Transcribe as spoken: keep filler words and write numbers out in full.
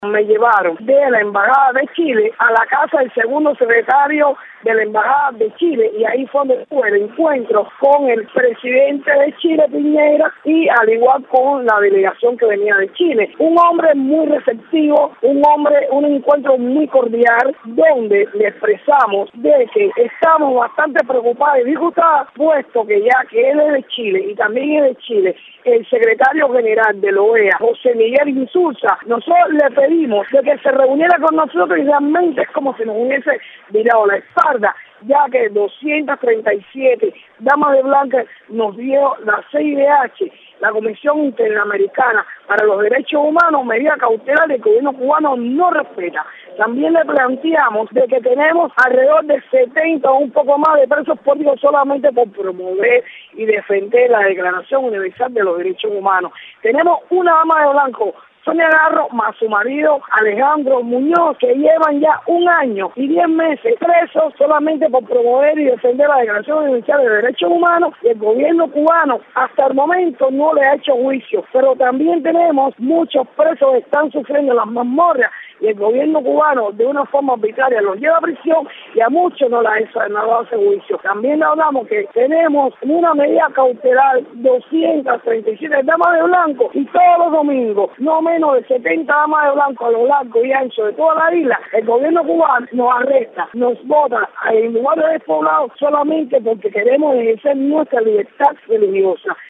Me llevaron de la Embajada de Chile a la casa del segundo secretario de la Embajada de Chile, y ahí fue donde tuve el encuentro con el presidente de Chile, Piñera, y al igual con la delegación que venía de Chile. Un hombre muy receptivo, un hombre, un encuentro muy cordial, donde le expresamos de que estamos bastante preocupados y disgustados, puesto que ya que él es de Chile y también es de Chile el secretario general de la O E A, José Miguel Insulza, nosotros le pedimos de que se reuniera con nosotros, y realmente es como si nos hubiese virado la espalda, ya que doscientas treinta y siete damas de blanca nos dio la C I D H, la Comisión Interamericana para los Derechos Humanos, medida cautelar que el gobierno cubano no respeta. También le planteamos de que tenemos alrededor de setenta o un poco más de presos políticos solamente por promover y defender la Declaración Universal de los Derechos Humanos. Tenemos una dama de blanco, Sonia Garro, más su marido Alejandro Muñoz, que llevan ya un año y diez meses presos solamente por promover y defender la Declaración Universal de Derechos Humanos, y el gobierno cubano hasta el momento no le ha hecho juicio. Pero también tenemos muchos presos que están sufriendo las mazmorras, y el gobierno cubano de una forma arbitraria los lleva a prisión, y a muchos no les no hace juicio. También hablamos que tenemos una medida cautelar doscientas treinta y siete damas de blanco, y todos los domingos no menos de setenta damas de blanco a lo largo y ancho de toda la isla, el gobierno cubano nos arresta, nos bota en lugares despoblados solamente porque queremos ejercer nuestra libertad religiosa.